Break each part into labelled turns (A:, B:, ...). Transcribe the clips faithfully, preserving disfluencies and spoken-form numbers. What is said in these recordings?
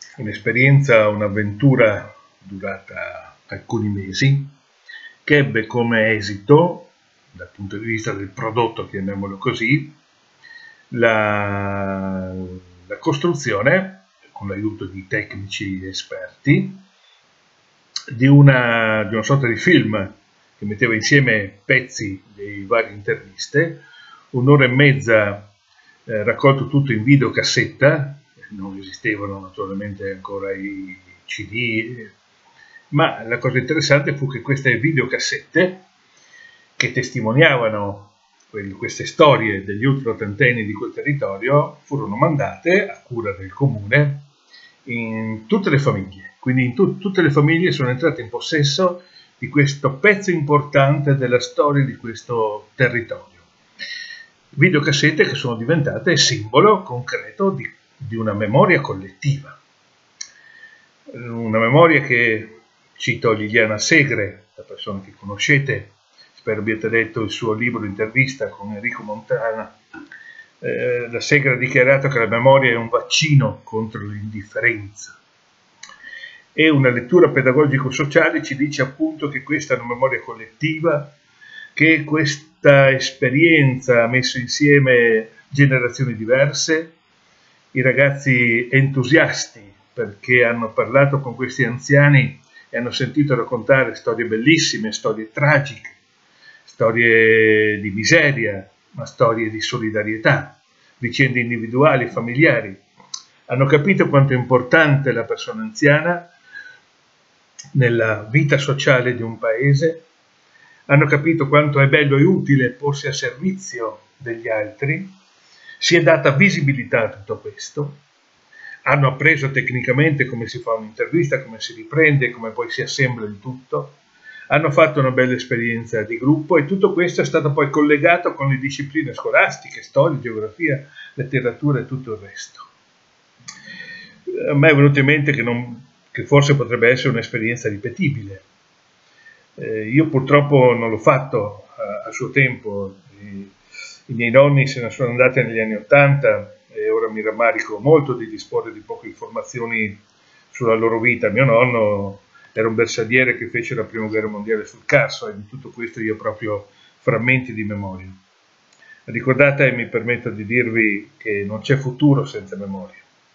A: un'esperienza, un'avventura durata alcuni mesi, che ebbe come esito, dal punto di vista del prodotto, chiamiamolo così, la, la costruzione, con l'aiuto di tecnici esperti, di una, di una sorta di film che metteva insieme pezzi di varie interviste, un'ora e mezza eh, raccolto tutto in videocassetta. Non esistevano naturalmente ancora i C D, ma la cosa interessante fu che queste videocassette, che testimoniavano queste storie degli ultraottantenni di quel territorio, furono mandate a cura del comune in tutte le famiglie. Quindi in tu- tutte le famiglie sono entrate in possesso di questo pezzo importante della storia di questo territorio. Videocassette che sono diventate simbolo concreto di, di una memoria collettiva. Una memoria che, cito Liliana Segre, la persona che conoscete, spero abbiate letto il suo libro intervista con Enrico Montana. Eh, la Segre ha dichiarato che la memoria è un vaccino contro l'indifferenza. E una lettura pedagogico-sociale ci dice appunto che questa è una memoria collettiva, che questa esperienza ha messo insieme generazioni diverse, i ragazzi entusiasti perché hanno parlato con questi anziani e hanno sentito raccontare storie bellissime, storie tragiche, storie di miseria, ma storie di solidarietà, vicende individuali e familiari. Hanno capito quanto è importante la persona anziana nella vita sociale di un paese, hanno capito quanto è bello e utile porsi a servizio degli altri, si è data visibilità a tutto questo, hanno appreso tecnicamente come si fa un'intervista, come si riprende, come poi si assembla il tutto, hanno fatto una bella esperienza di gruppo e tutto questo è stato poi collegato con le discipline scolastiche, storia, geografia, letteratura e tutto il resto. A me è venuto in mente che, non, che forse potrebbe essere un'esperienza ripetibile. Eh, io purtroppo non l'ho fatto a, a suo tempo, I, i miei nonni se ne sono andati negli anni Ottanta e ora mi rammarico molto di disporre di poche informazioni sulla loro vita. Mio nonno era un bersagliere che fece la prima guerra mondiale sul Carso e di tutto questo io ho proprio frammenti di memoria. Ricordate, e mi permetto di dirvi che non c'è futuro senza memoria.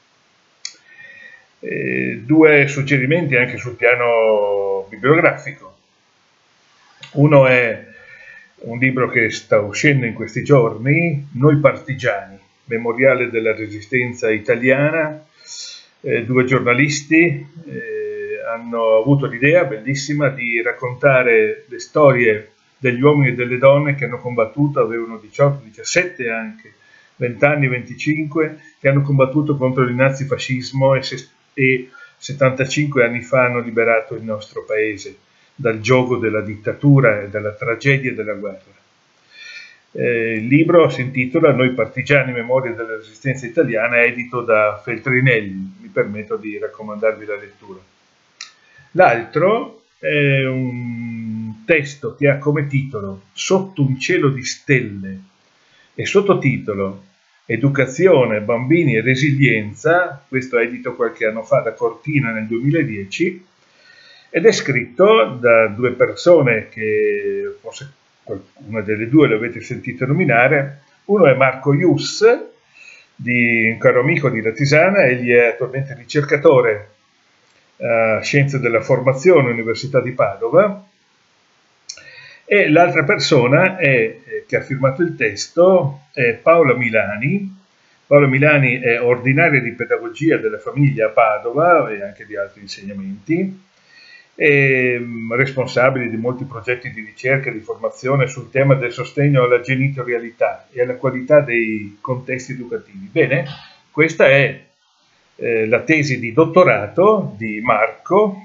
A: Eh, due suggerimenti anche sul piano bibliografico. Uno è un libro che sta uscendo in questi giorni, Noi partigiani, memoriale della resistenza italiana. Eh, due giornalisti eh, hanno avuto l'idea bellissima di raccontare le storie degli uomini e delle donne che hanno combattuto, avevano diciotto, diciassette anche, venti anni, venticinque, che hanno combattuto contro il nazifascismo e, se, e settantacinque anni fa hanno liberato il nostro paese dal giogo della dittatura e dalla tragedia della guerra. Eh, il libro si intitola Noi partigiani, memoria della resistenza italiana, edito da Feltrinelli. Mi permetto di raccomandarvi la lettura. L'altro è un testo che ha come titolo Sotto un cielo di stelle e sottotitolo Educazione, bambini e resilienza. Questo è edito qualche anno fa da Cortina nel duemiladieci ed è scritto da due persone che forse una delle due l'avete sentito nominare. Uno è Marco Ius, di, un caro amico di Latisana, egli è attualmente ricercatore a Scienze della Formazione, Università di Padova, e l'altra persona è, che ha firmato il testo è Paola Milani. Paola Milani è ordinaria di pedagogia della famiglia a Padova e anche di altri insegnamenti, è responsabile di molti progetti di ricerca e di formazione sul tema del sostegno alla genitorialità e alla qualità dei contesti educativi. Bene, questa è eh, la tesi di dottorato di Marco,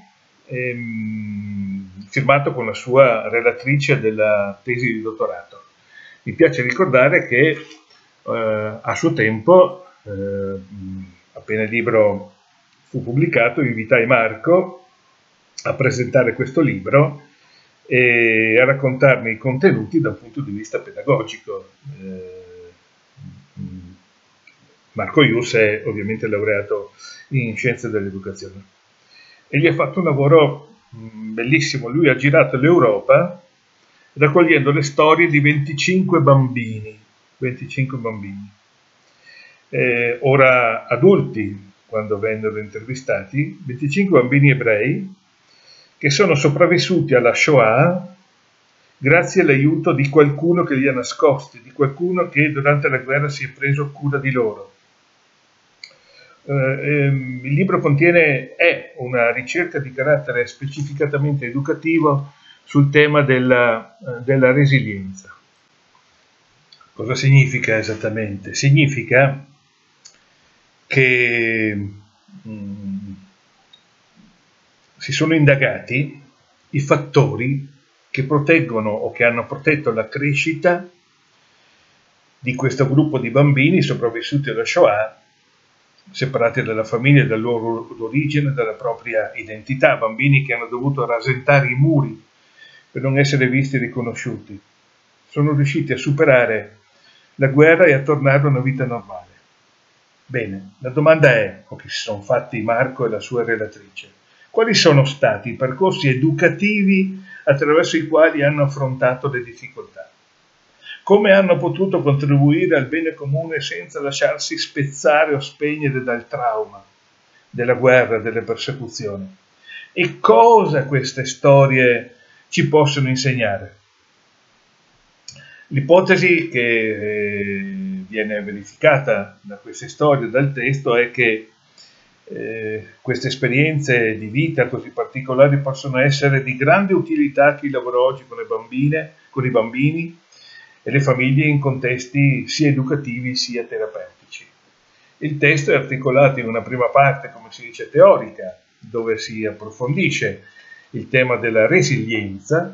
A: ehm, firmato con la sua relatrice della tesi di dottorato. Mi piace ricordare che eh, a suo tempo, eh, appena il libro fu pubblicato, invitai Marco a presentare questo libro e a raccontarne i contenuti da un punto di vista pedagogico. Eh, Marco Ius è ovviamente laureato in scienze dell'educazione e gli ha fatto un lavoro mh, bellissimo. Lui ha girato l'Europa raccogliendo le storie di venticinque bambini, venticinque bambini, eh, ora adulti, quando vennero intervistati, venticinque bambini ebrei che sono sopravvissuti alla Shoah grazie all'aiuto di qualcuno che li ha nascosti, di qualcuno che durante la guerra si è preso cura di loro. Eh, ehm, il libro contiene è una ricerca di carattere specificatamente educativo sul tema della, eh, della resilienza. Cosa significa esattamente? Significa che mh, si sono indagati i fattori che proteggono o che hanno protetto la crescita di questo gruppo di bambini sopravvissuti alla Shoah, separati dalla famiglia, dal loro origine, dalla propria identità, bambini che hanno dovuto rasentare i muri per non essere visti e riconosciuti. Sono riusciti a superare la guerra e a tornare a una vita normale. Bene, la domanda è, o che si sono fatti Marco e la sua relatrice, quali sono stati i percorsi educativi attraverso i quali hanno affrontato le difficoltà? Come hanno potuto contribuire al bene comune senza lasciarsi spezzare o spegnere dal trauma della guerra, delle persecuzioni? E cosa queste storie ci possono insegnare? L'ipotesi che viene verificata da queste storie, dal testo, è che eh, queste esperienze di vita così particolari possono essere di grande utilità a chi lavora oggi con le bambine, con i bambini e le famiglie in contesti sia educativi sia terapeutici. Il testo è articolato in una prima parte, come si dice, teorica, dove si approfondisce il tema della resilienza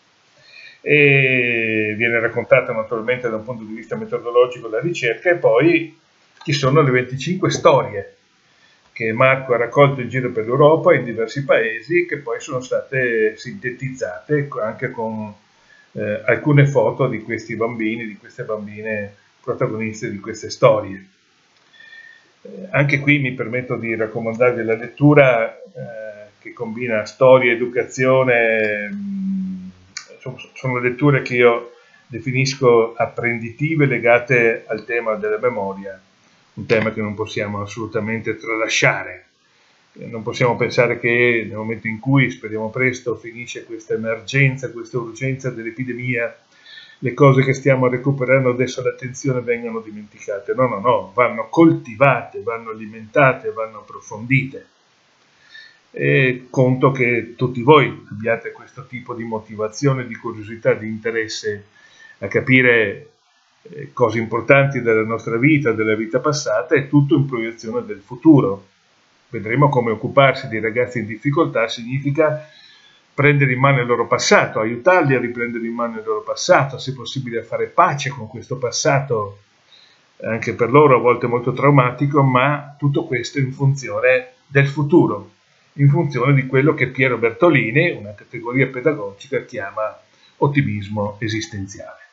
A: e viene raccontata naturalmente da un punto di vista metodologico la ricerca, e poi ci sono le venticinque storie che Marco ha raccolto in giro per l'Europa in diversi paesi, che poi sono state sintetizzate anche con eh, alcune foto di questi bambini, di queste bambine protagoniste di queste storie. Eh, anche qui mi permetto di raccomandarvi la lettura eh, che combina storia, educazione. Mh, sono letture che io definisco apprenditive, legate al tema della memoria, un tema che non possiamo assolutamente tralasciare. Non possiamo pensare che nel momento in cui, speriamo presto, finisce questa emergenza, questa urgenza dell'epidemia, le cose che stiamo recuperando adesso l'attenzione vengano dimenticate. No, no, no, vanno coltivate, vanno alimentate, vanno approfondite. E conto che tutti voi abbiate questo tipo di motivazione, di curiosità, di interesse a capire eh, cose importanti della nostra vita, della vita passata, e tutto in proiezione del futuro. Vedremo come occuparsi dei ragazzi in difficoltà significa prendere in mano il loro passato, aiutarli a riprendere in mano il loro passato, se possibile a fare pace con questo passato, anche per loro a volte molto traumatico, ma tutto questo in funzione del futuro, in funzione di quello che Piero Bertolini, una categoria pedagogica, chiama ottimismo esistenziale.